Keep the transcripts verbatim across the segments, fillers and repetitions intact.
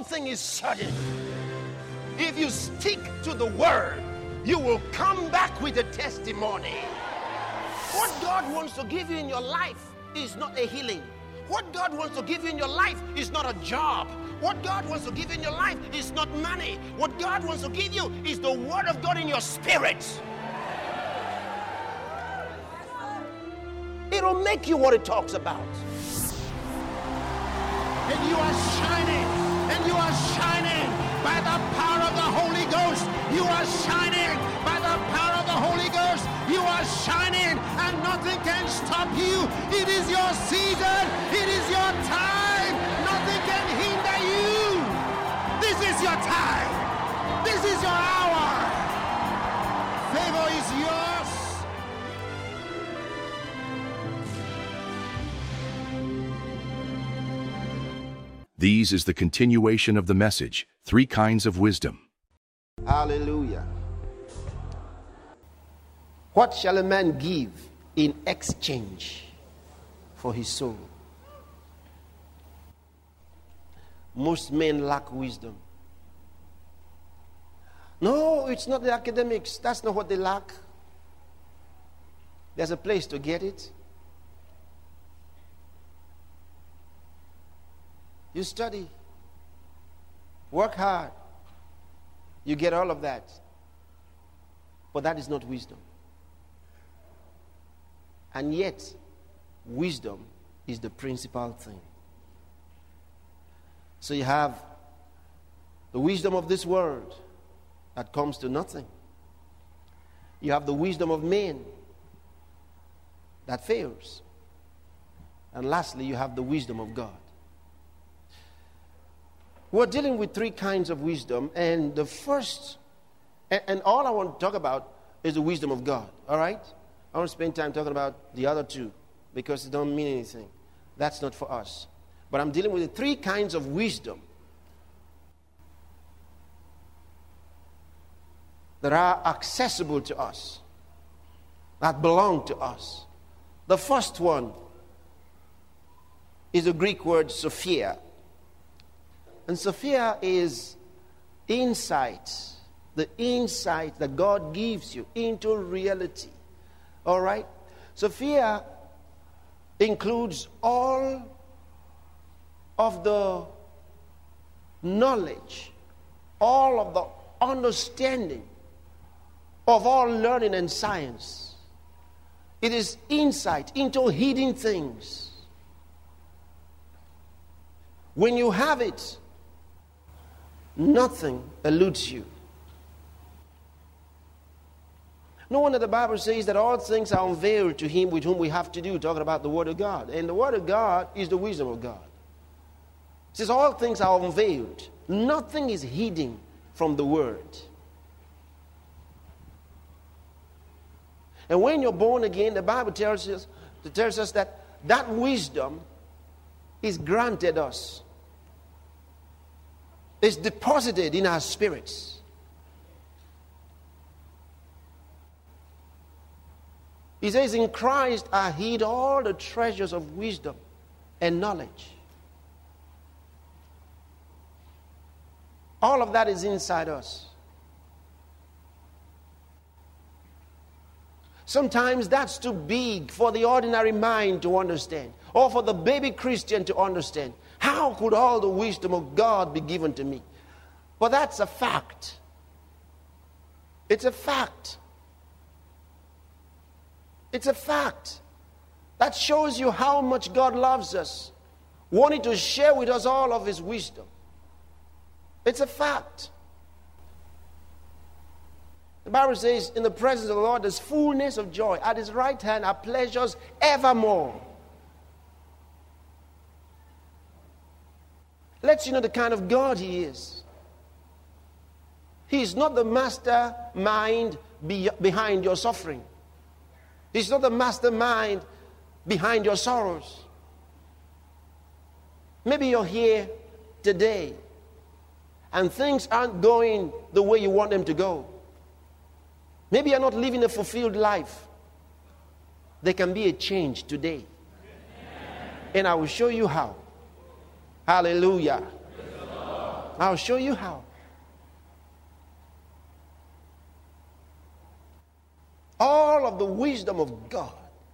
thing is certain. If you stick to the word, you will come back with a testimony. What God wants to give you in your life is not a healing. What God wants to give you in your life is not a job. What God wants to give you in your life is not money. What God wants to give you is the word of God in your spirit. It'll make you what it talks about. And you are shining, and you are shining by the power of the Holy Ghost. You are shining by the power of the Holy Ghost. You are shining, and nothing can stop you. It is your season. It is your time. Nothing can hinder you. This is your time. This is your hour. Favor is yours. These is the continuation of the message, Three Kinds of Wisdom. Hallelujah. What shall a man give in exchange for his soul? Most men lack wisdom. No, it's not the academics. That's not what they lack. There's a place to get it. You study. Work hard. You get all of that. But that is not wisdom. And yet, wisdom is the principal thing. So you have the wisdom of this world that comes to nothing. You have the wisdom of men that fails. And lastly, you have the wisdom of God. We're dealing with three kinds of wisdom, and the first, and, and all I want to talk about is the wisdom of God, all right? I want to spend time talking about the other two because it don't mean anything. That's not for us. But I'm dealing with the three kinds of wisdom that are accessible to us, that belong to us. The first one is the Greek word Sophia. And Sophia is insight, the insight that God gives you into reality. All right? Sophia includes all of the knowledge, all of the understanding of all learning and science. It is insight into hidden things. When you have it, nothing eludes you. No wonder the Bible says that all things are unveiled to him with whom we have to do, talking about the Word of God. And the Word of God is the wisdom of God. It says all things are unveiled. Nothing is hidden from the Word. And when you're born again, the Bible tells us, it tells us that that wisdom is granted us. It's deposited in our spirits. He says, in Christ I hid all the treasures of wisdom and knowledge. All of that is inside us. Sometimes that's too big for the ordinary mind to understand, or for the baby Christian to understand. How could all the wisdom of God be given to me? But that's a fact. It's a fact. It's a fact. That shows you how much God loves us, wanting to share with us all of His wisdom. It's a fact. The Bible says, in the presence of the Lord, there's fullness of joy. At His right hand are pleasures evermore. Lets you know the kind of God He is. He is not the mastermind be- behind your suffering. He's not the mastermind behind your sorrows. Maybe you're here today and things aren't going the way you want them to go. Maybe you're not living a fulfilled life. There can be a change today. And I will show you how. Hallelujah. I'll show you how. All of the wisdom of God.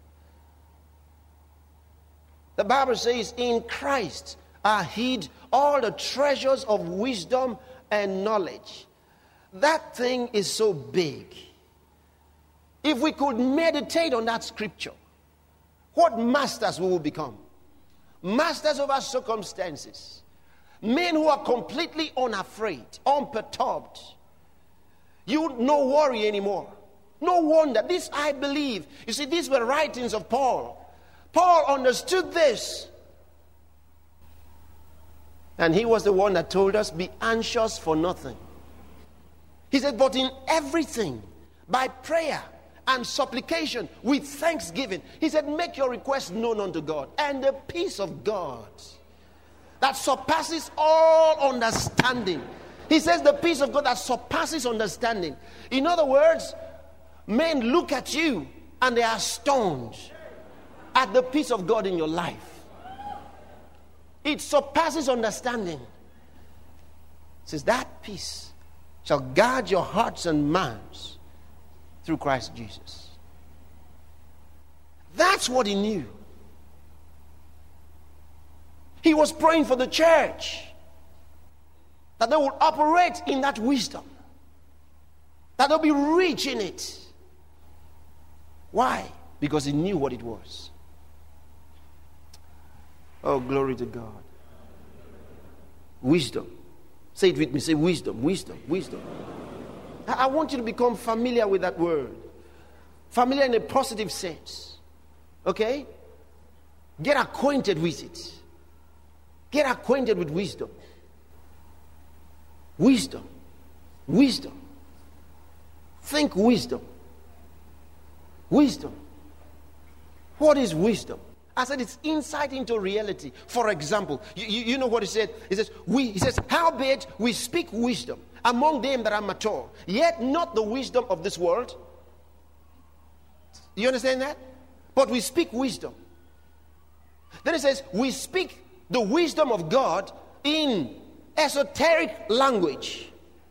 The Bible says, in Christ are hid all the treasures of wisdom and knowledge. That thing is so big. If we could meditate on that scripture, what masters we will become. Masters of our circumstances. Men who are completely unafraid, unperturbed. You no worry anymore. No wonder. This I believe. You see, these were writings of Paul. Paul understood this. And he was the one that told us, be anxious for nothing. He said, but in everything, by prayer and supplication, with thanksgiving. He said, make your requests known unto God. And the peace of God that surpasses all understanding. He says the peace of God that surpasses understanding. In other words, men look at you and they are stunned at the peace of God in your life. It surpasses understanding. It says that peace shall guard your hearts and minds through Christ Jesus. That's what he knew. He was praying for the church, that they would operate in that wisdom, that they'll be rich in it. Why? Because he knew what it was. Oh, glory to God. Wisdom. Say it with me. Say wisdom, wisdom, wisdom. I want you to become familiar with that word. Familiar in a positive sense. Okay? Get acquainted with it. Get acquainted with wisdom. Wisdom. Wisdom. Think wisdom. Wisdom. What is wisdom? I said it's insight into reality. For example, you, you, you know what he said? He says, we, he says, howbeit we speak wisdom among them that are mature, yet not the wisdom of this world. You understand that? But we speak wisdom. Then he says, we speak the wisdom of God in esoteric language.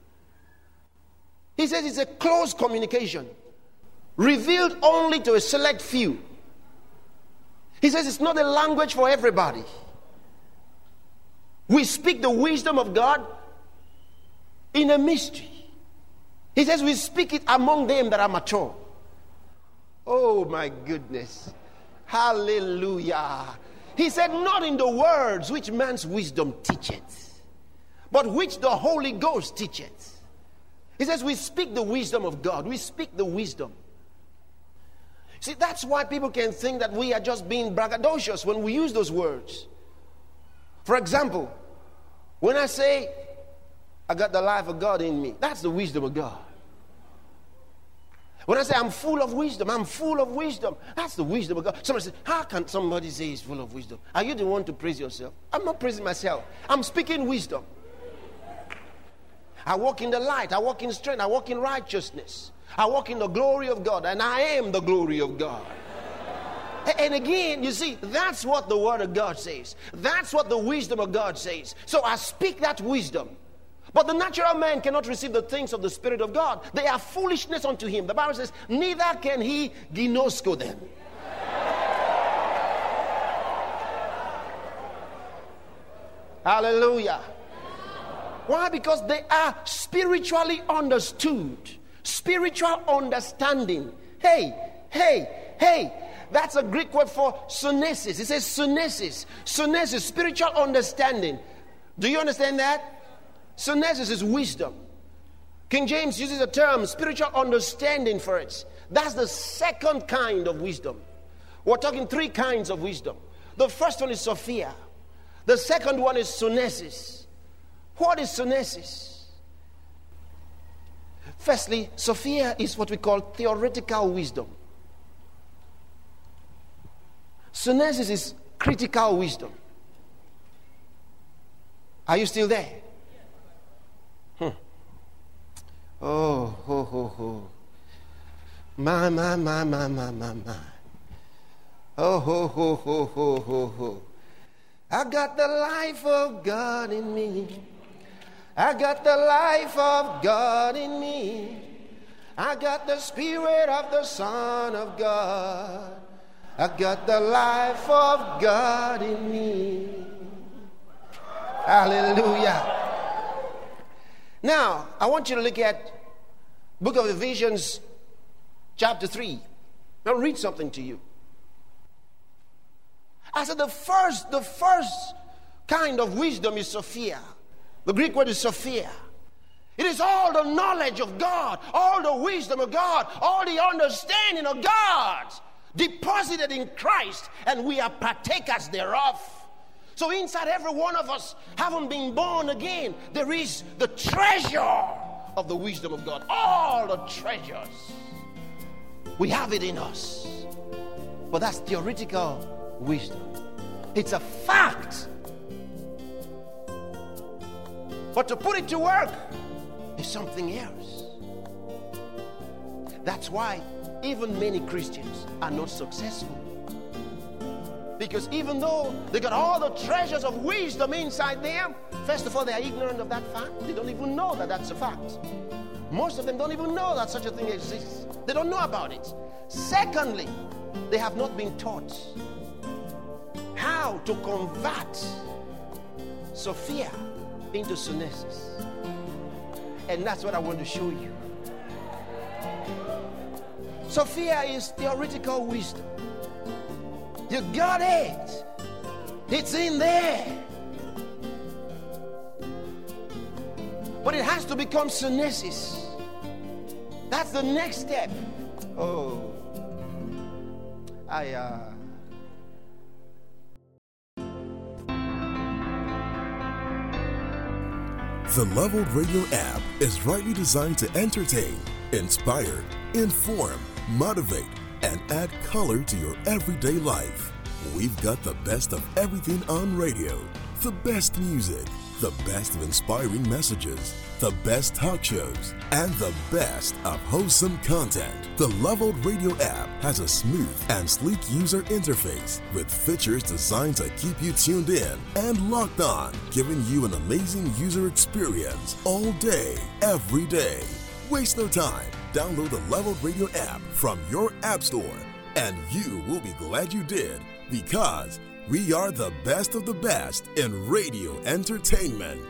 He says it's a close communication, revealed only to a select few. He says it's not a language for everybody. We speak the wisdom of God in a mystery. He says we speak it among them that are mature. Oh my goodness. Hallelujah. He said, not in the words which man's wisdom teacheth, but which the Holy Ghost teacheth. He says we speak the wisdom of God. We speak the wisdom. See, that's why people can think that we are just being braggadocious when we use those words. For example, when I say, I got the life of God in me, that's the wisdom of God. When I say I'm full of wisdom, I'm full of wisdom, that's the wisdom of God. Somebody says, how can somebody say he's full of wisdom? Are you the one to praise yourself? I'm not praising myself. I'm speaking wisdom. I walk in the light. I walk in strength. I walk in righteousness. I walk in the glory of God, and I am the glory of God. And again, you see, that's what the word of God says. That's what the wisdom of God says. So I speak that wisdom. But the natural man cannot receive the things of the Spirit of God. They are foolishness unto him. The Bible says, neither can he ginosko them. Hallelujah. Why? Because they are spiritually understood. Spiritual understanding. Hey, hey, hey. That's a Greek word for sunesis. It says sunesis. Sunesis, spiritual understanding. Do you understand that? Sunesis is wisdom. King James uses the term spiritual understanding for it. That's the second kind of wisdom. We're talking three kinds of wisdom. The first one is Sophia. The second one is sunesis. What is sunesis? Firstly, Sophia is what we call theoretical wisdom. Sunesis is critical wisdom. Are you still there? Hmm. Oh, ho, ho, ho. My, my, my, my, my, my, my. Oh, ho, ho, ho, ho, ho, ho. I got the life of God in me. I got the life of God in me. I got the spirit of the Son of God. I got the life of God in me. Hallelujah. Now, I want you to look at Book of Ephesians, chapter three. I'll read something to you. I said the first, the first kind of wisdom is Sophia. The Greek word is Sophia. It is all the knowledge of God, all the wisdom of God, all the understanding of God deposited in Christ, and we are partakers thereof. So inside every one of us, having been born again, there is the treasure of the wisdom of God. All the treasures. We have it in us. But that's theoretical wisdom. It's a fact. But to put it to work is something else. That's why even many Christians are not successful. Because even though they got all the treasures of wisdom inside them, first of all, they are ignorant of that fact. They don't even know that that's a fact. Most of them don't even know that such a thing exists. They don't know about it. Secondly, they have not been taught how to convert Sophia into Sunesis. And that's what I want to show you. Sophia is theoretical wisdom. You got it. It's in there. But it has to become Sunesis. That's the next step. Oh, I, uh... The Leveled Radio app is rightly designed to entertain, inspire, inform, motivate, and add color to your everyday life. We've got the best of everything on radio, the best music, the best of inspiring messages, the best talk shows, and the best of wholesome content. The Leveled Radio app has a smooth and sleek user interface with features designed to keep you tuned in and locked on, giving you an amazing user experience all day, every day. Waste no time. Download the Leveled Radio app from your app store, and you will be glad you did, because we are the best of the best in radio entertainment.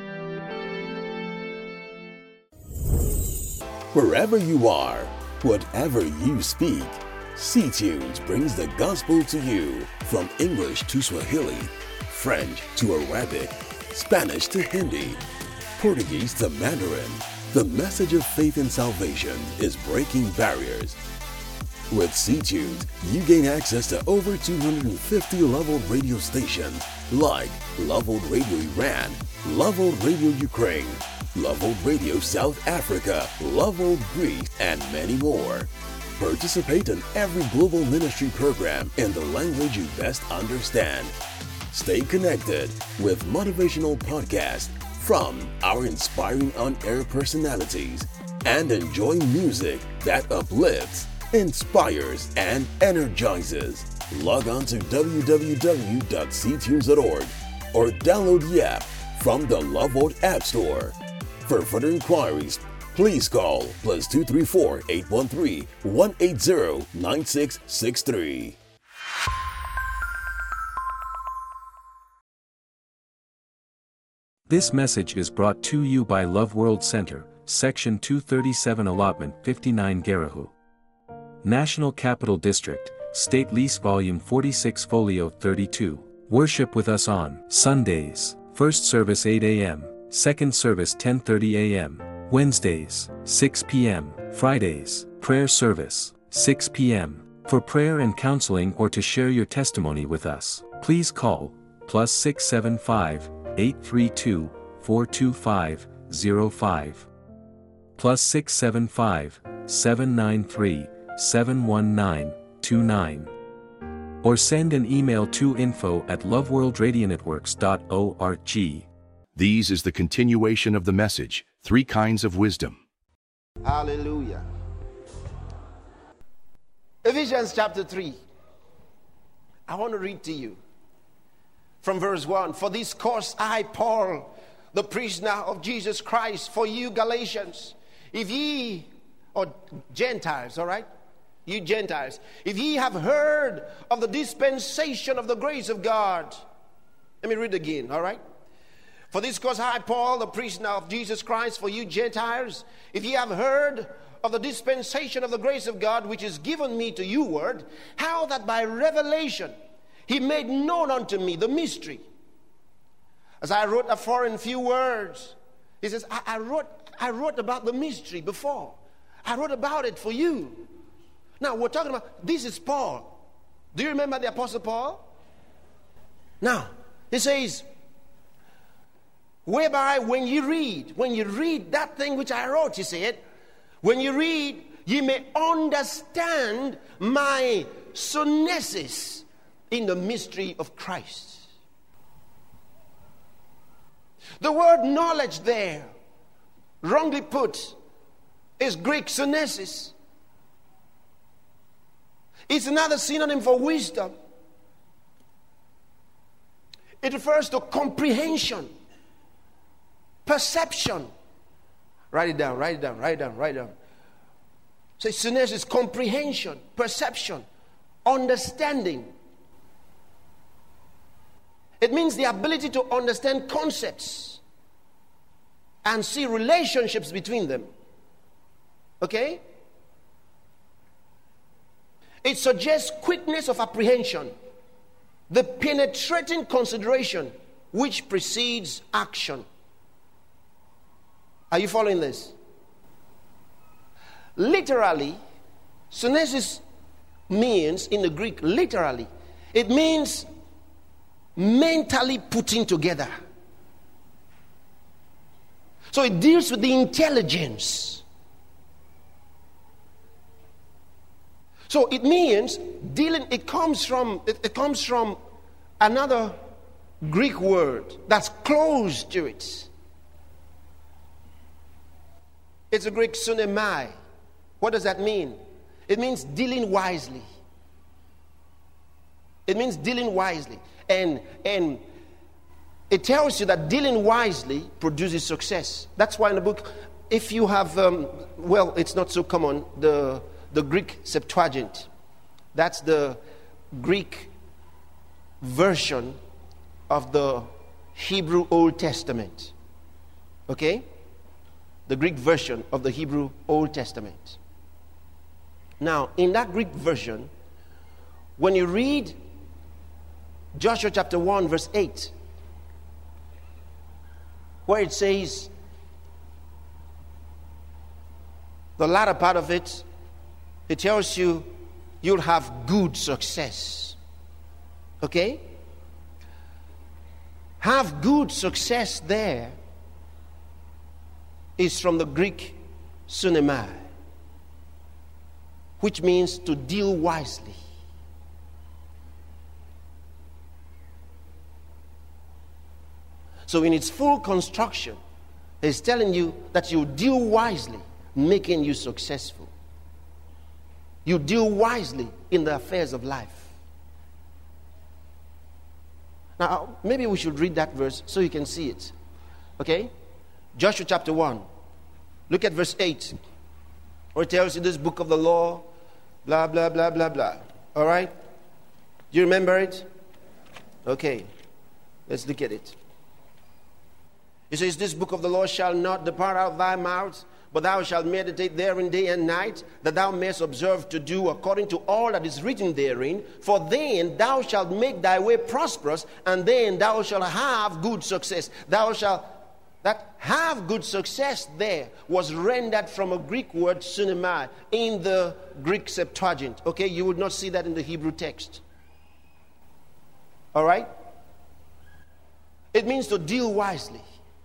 Wherever you are, whatever you speak, C-Tunes brings the gospel to you from English to Swahili, French to Arabic, Spanish to Hindi, Portuguese to Mandarin. The message of faith and salvation is breaking barriers. With C-Tunes, you gain access to over two hundred fifty Leveled Radio stations like Leveled Radio Iran, Leveled Radio Ukraine, Leveled Radio South Africa, Leveled Greece, and many more. Participate in every global ministry program in the language you best understand. Stay connected with motivational podcasts from our inspiring on-air personalities, and enjoy music that uplifts, inspires, and energizes. Log on to w w w dot c tunes dot org or download the app from the Leveled App Store. For further inquiries, please call plus two three four, eight one three, one eight zero, nine six six three. This message is brought to you by Love World Center, Section two thirty-seven Allotment fifty-nine Garahu. National Capital District, State Lease Volume forty-six Folio thirty-two. Worship with us on Sundays, first service eight a m, second service ten thirty a m, Wednesdays, six p m, Fridays, prayer service, six p m For prayer and counseling or to share your testimony with us, please call plus six seven five, eight three two, four two five, zero five, plus six seven five, seven nine three, seven one nine, two nine, or send an email to info at loveworldradionetworks dot org. These is the continuation of the message, Three Kinds of Wisdom. Hallelujah. Ephesians chapter three. I want to read to you from verse one. For this cause I, Paul, the prisoner of Jesus Christ, for you Galatians, if ye, or Gentiles, all right? You Gentiles, if ye have heard of the dispensation of the grace of God. Let me read again, all right? For this cause I, Paul, the prisoner of Jesus Christ, for you Gentiles, if ye have heard of the dispensation of the grace of God, which is given me to you word, how that by revelation he made known unto me the mystery. As I wrote afore in few words, he says, I, I wrote I wrote about the mystery before. I wrote about it for you. Now we're talking about, this is Paul. Do you remember the Apostle Paul? Now, he says, whereby when you read, when you read that thing which I wrote, he said, when you read, ye may understand my sunesis in the mystery of Christ. The word knowledge there, wrongly put, is Greek sunesis. It's another synonym for wisdom. It refers to comprehension, perception. Write it down, write it down, write it down, write it down. So sunesis is comprehension, perception, understanding. It means the ability to understand concepts and see relationships between them. Okay? It suggests quickness of apprehension, the penetrating consideration which precedes action. Are you following this? Literally, sunesis means, in the Greek, literally, it means mentally putting together. So it deals with the intelligence. So it means dealing, it comes from, it, it comes from another Greek word that's close to it. It's a Greek sunemai. What does that mean? It means dealing wisely. It means dealing wisely. And, and it tells you that dealing wisely produces success. That's why in the book, if you have, um, well, it's not so common, the, the Greek Septuagint, that's the Greek version of the Hebrew Old Testament. Okay? The Greek version of the Hebrew Old Testament. Now, in that Greek version, when you read Joshua chapter one, verse eight, where it says, the latter part of it, it tells you you'll have good success. Okay? Have good success there is from the Greek sunemai, which means to deal wisely. So in its full construction, it's telling you that you deal wisely, making you successful. You deal wisely in the affairs of life. Now, maybe we should read that verse so you can see it. Okay? Joshua chapter one. Look at verse eight. Where it tells you this book of the law, blah, blah, blah, blah, blah. All right? Do you remember it? Okay. Let's look at it. It says, this book of the law shall not depart out of thy mouth, but thou shalt meditate therein day and night, that thou mayest observe to do according to all that is written therein. For then thou shalt make thy way prosperous, and then thou shalt have good success. Thou shalt, that have good success there was rendered from a Greek word, sunemai, in the Greek Septuagint. Okay, you would not see that in the Hebrew text. All right? It means to deal wisely.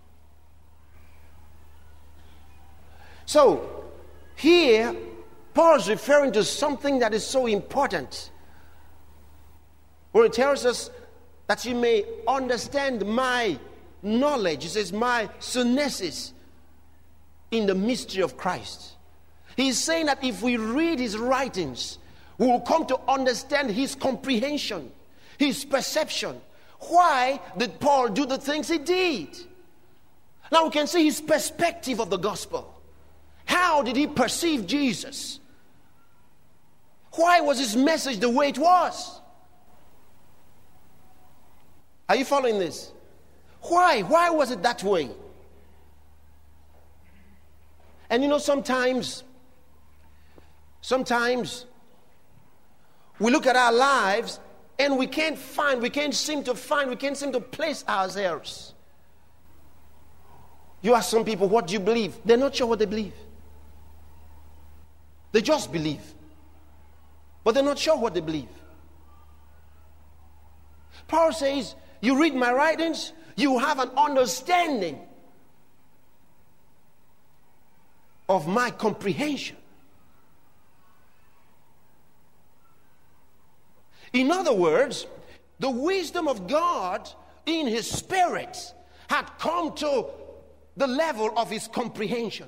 So, here, Paul's referring to something that is so important, where it tells us that you may understand my knowledge. He says, my sunesis in the mystery of Christ. He's saying that if we read his writings, we will come to understand his comprehension, his perception. Why did Paul do the things he did? Now we can see his perspective of the gospel. How did he perceive Jesus? Why was his message the way it was? Are you following this? Why? Why was it that way? And you know, sometimes, sometimes we look at our lives and we can't find, we can't seem to find, we can't seem to place ourselves. You ask some people, what do you believe? They're not sure what they believe. They just believe. But they're not sure what they believe. Paul says, you read my writings, you have an understanding of my comprehension. In other words, the wisdom of God in his spirit had come to the level of his comprehension.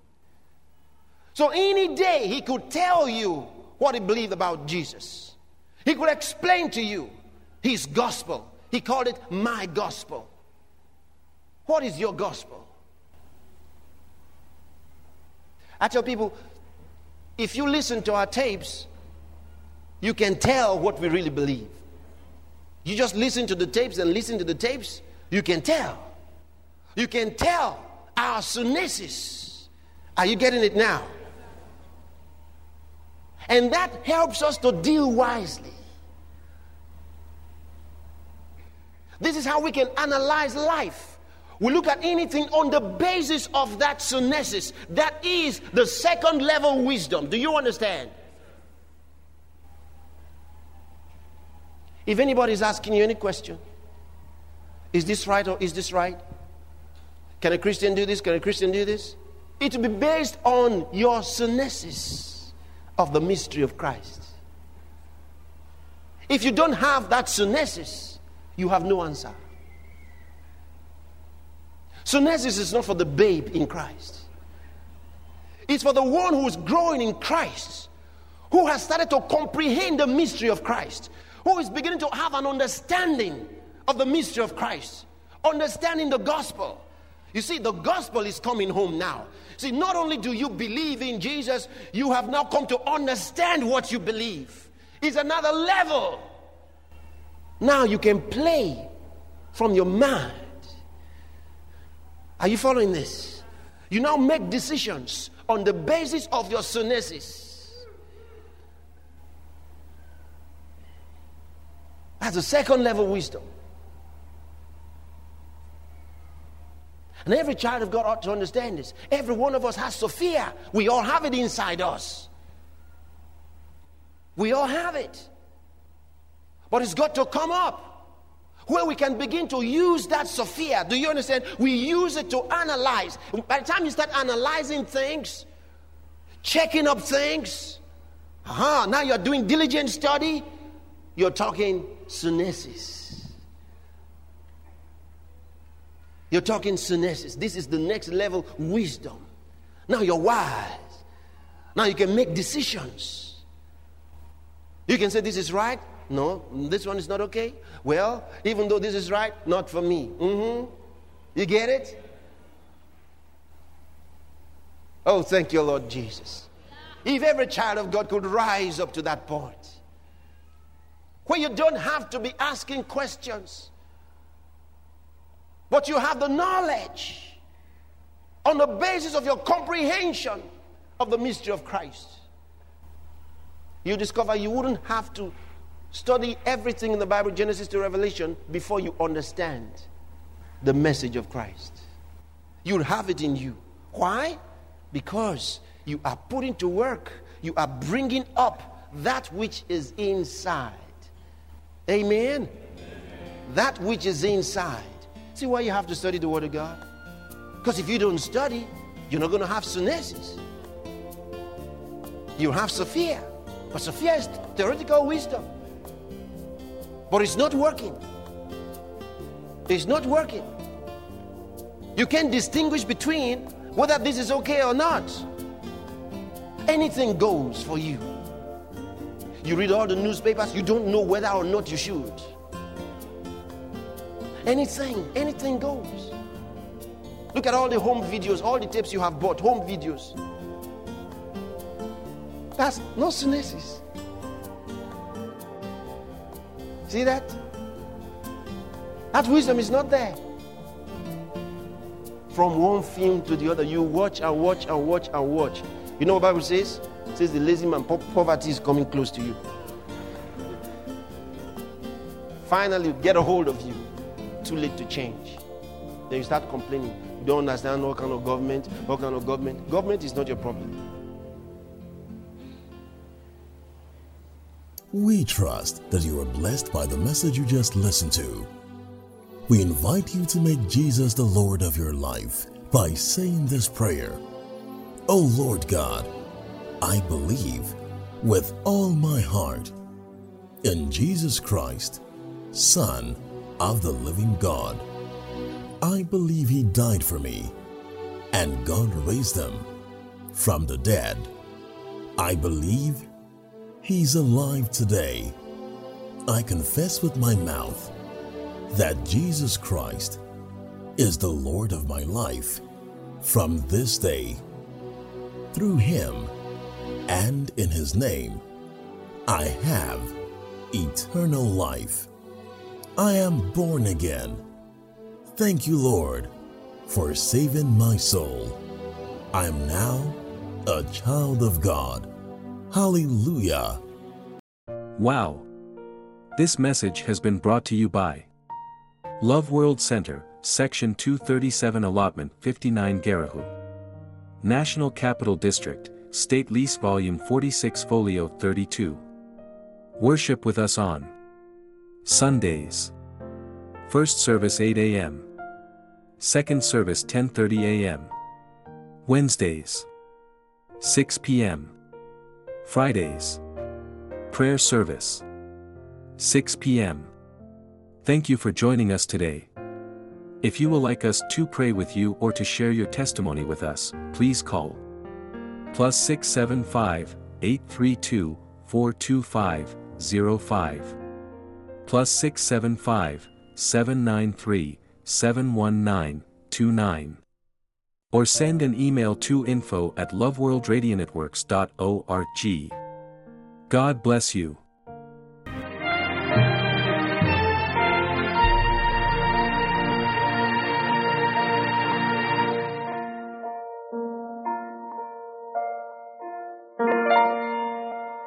So any day he could tell you what he believed about Jesus. He could explain to you his gospel. He called it my gospel. What is your gospel? I tell people, if you listen to our tapes, you can tell what we really believe. You just listen to the tapes and listen to the tapes, you can tell. You can tell our sunesis. Are you getting it now? And that helps us to deal wisely. This is how we can analyze life. We look at anything on the basis of that sunesis. That is the second level wisdom. Do you understand? If anybody is asking you any question, is this right or is this right? Can a Christian do this? Can a Christian do this? It will be based on your sunesis of the mystery of Christ. If you don't have that sunesis, you have no answer. Sunesis is not for the babe in Christ. It's for the one who is growing in Christ, who has started to comprehend the mystery of Christ, who is beginning to have an understanding of the mystery of Christ, understanding the gospel. You see, the gospel is coming home now. See, not only do you believe in Jesus, you have now come to understand what you believe. It's another level. Now you can play from your mind. Are you following this? You now make decisions on the basis of your sunesis. That's a second level wisdom. And every child of God ought to understand this. Every one of us has Sophia. We all have it inside us. We all have it. But it's got to come up where we can begin to use that Sophia. Do you understand? We use it to analyze. By the time you start analyzing things, checking up things, aha, now you're doing diligent study, you're talking sunesis. You're talking sunesis. This is the next level wisdom. Now you're wise. Now you can make decisions. You can say this is right. No, this one is not okay. Well, even though this is right, not for me. Mm-hmm. You get it? Oh, thank you, Lord Jesus. If every child of God could rise up to that point, where you don't have to be asking questions, but you have the knowledge on the basis of your comprehension of the mystery of Christ, you discover you wouldn't have to study everything in the Bible, Genesis to Revelation, before you understand the message of Christ. You'll have it in you. Why? Because you are putting to work, you are bringing up that which is inside. Amen? Amen. That which is inside. See why you have to study the Word of God? Because if you don't study, you're not going to have sunesis. You'll have Sophia. But Sophia is theoretical wisdom. But it's not working. It's not working. You can't distinguish between whether this is okay or not. Anything goes for you. You read all the newspapers, you don't know whether or not you should. Anything, anything goes. Look at all the home videos, all the tapes you have bought, home videos. That's no synesis. See that? That wisdom is not there. From one film to the other, you watch and watch and watch and watch. You know what the Bible says? It says the lazy man, po- poverty is coming close to you. Finally, get a hold of you. Too late to change. Then you start complaining. You don't understand what kind of government, what kind of government. Government is not your problem. We trust that you are blessed by the message you just listened to. We invite you to make Jesus the Lord of your life by saying this prayer. O Lord God, I believe with all my heart in Jesus Christ, Son of the living God. I believe He died for me and God raised Him from the dead. I believe He's alive today. I confess with my mouth that Jesus Christ is the Lord of my life from this day. Through Him and in His name, I have eternal life. I am born again. Thank you, Lord, for saving my soul. I am now a child of God. Hallelujah. Wow! This message has been brought to you by Love World Center, Section two thirty-seven Allotment fifty-nine Garahu. National Capital District, State Lease Volume forty-six Folio thirty-two. Worship with us on Sundays. First service eight a m Second service ten thirty a m Wednesdays six p m Fridays prayer service six p m Thank you for joining us today. If you would like us to pray with you or to share your testimony with us, please call plus six seven five, eight three two, four two five, zero five plus six seven five, seven nine three, seven one nine, two nine or send an email to info at loveworldradionetworks dot org. God bless you.